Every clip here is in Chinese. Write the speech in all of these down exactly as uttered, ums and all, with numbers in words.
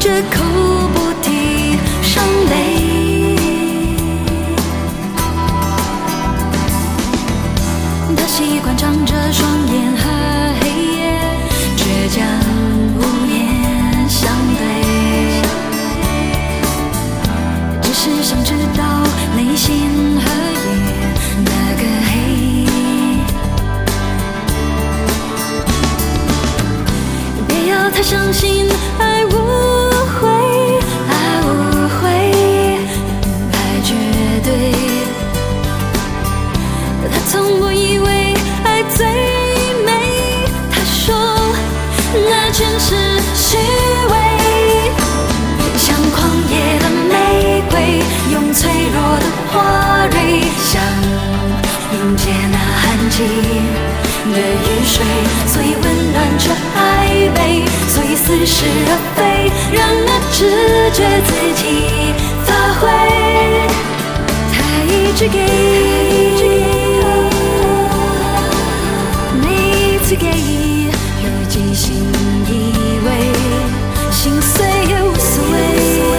绝口不提伤悲。他习惯张着双眼和黑夜倔强无言相对，只是想知道内心和夜那个黑。别要他相信爱无悔，爱无悔，爱绝对。他从不以为爱最美，他说那全是虚伪。像狂野的玫瑰，用脆弱的花蕊，想迎接那寒季的雨水，所以温暖却暧昧，所以似是而非，让那直觉自己发挥。他一直给，每次给，有几心以为，心碎也无所谓。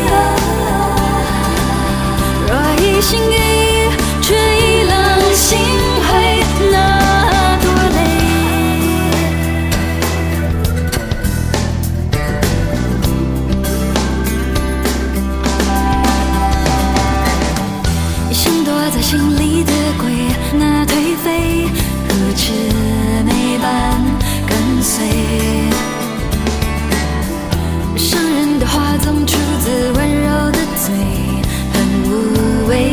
若一心给，却一冷心灰，那多累。心躲在心里的鬼，那颓废如魑魅般跟随。伤人的话总出自温柔的嘴，很无畏。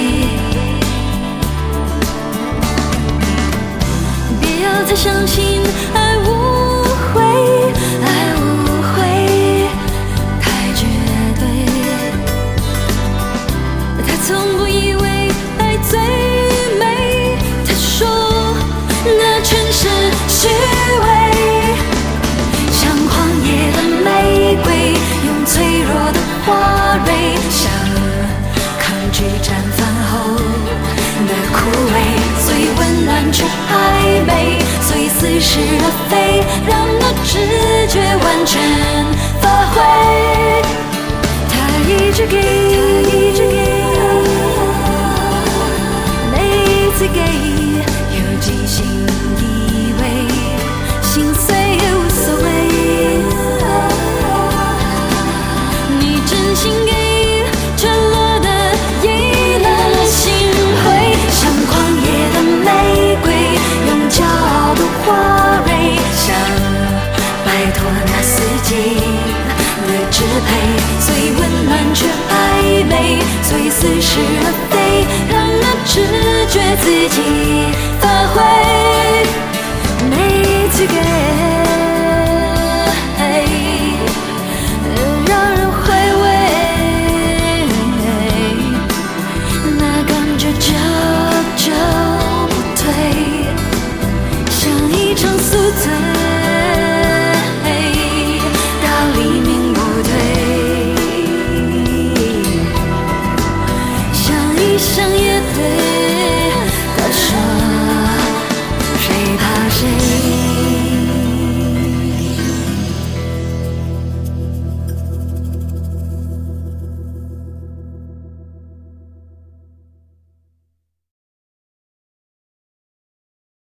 别要再相信爱无悔，爱无悔，太绝对。他从不以为爱最美，他说那全是虚伪。像狂野的玫瑰，用脆弱的花蕊，想抗拒绽放后的枯萎，所以温暖却暧昧，所以似是而非，让那直觉完全发挥。他一直给，一直给，每次给，有几心以为，心碎也无所谓。你真心给，却落得一冷心灰。像狂野的玫瑰，用骄傲的花蕊，想摆脱那四季的支配，所以温暖却暧昧，所以似是而非，让那直觉自己发挥。每次给。